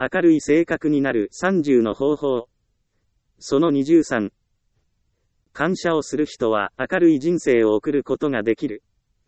明るい性格になる30の方法。その23。感謝をする人は明るい人生を送ることができる。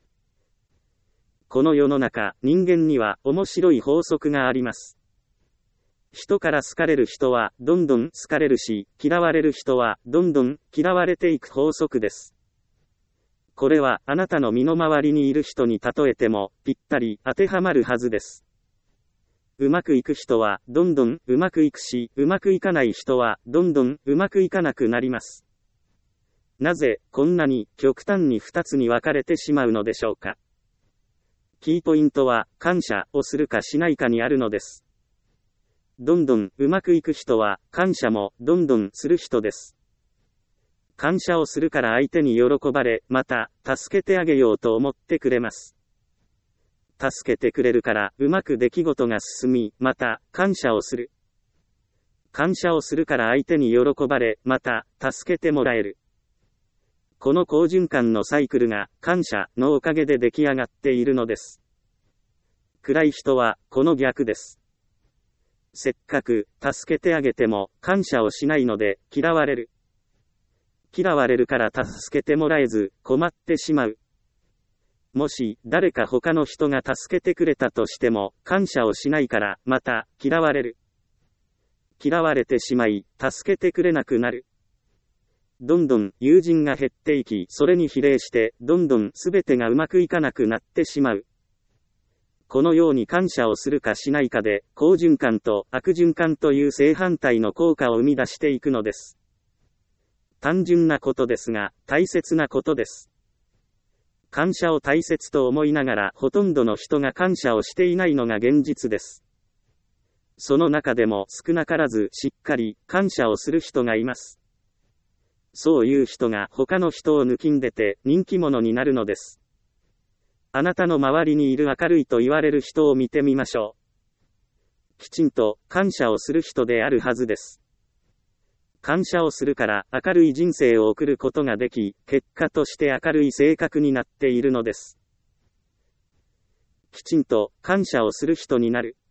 この世の中、人間には面白い法則があります。人から好かれる人はどんどん好かれるし、嫌われる人はどんどん嫌われていく法則です。これはあなたの身の回りにいる人に例えてもぴったり当てはまるはずです。うまくいく人はどんどんうまくいくし、うまくいかない人はどんどんうまくいかなくなります。なぜこんなに極端に2つに分かれてしまうのでしょうか。キーポイントは感謝をするかしないかにあるのです。どんどんうまくいく人は感謝もどんどんする人です。感謝をするから相手に喜ばれ、また助けてあげようと思ってくれます。助けてくれるからうまく出来事が進み、また感謝をする。感謝をするから相手に喜ばれ、また助けてもらえる。この好循環のサイクルが感謝のおかげで出来上がっているのです。暗い人はこの逆です。せっかく助けてあげても感謝をしないので嫌われる。嫌われるから助けてもらえず困ってしまう。もし誰か他の人が助けてくれたとしても感謝をしないからまた嫌われる。嫌われてしまい助けてくれなくなる。どんどん友人が減っていき、それに比例してどんどん全てがうまくいかなくなってしまう。このように感謝をするかしないかで好循環と悪循環という正反対の効果を生み出していくのです。単純なことですが大切なことです。感謝を大切と思いながらほとんどの人が感謝をしていないのが現実です。その中でも少なからずしっかり感謝をする人がいます。そういう人が他の人を抜きんでて人気者になるのです。あなたの周りにいる明るいと言われる人を見てみましょう。きちんと感謝をする人であるはずです。感謝をするから明るい人生を送ることができ、結果として明るい性格になっているのです。きちんと感謝をする人になる。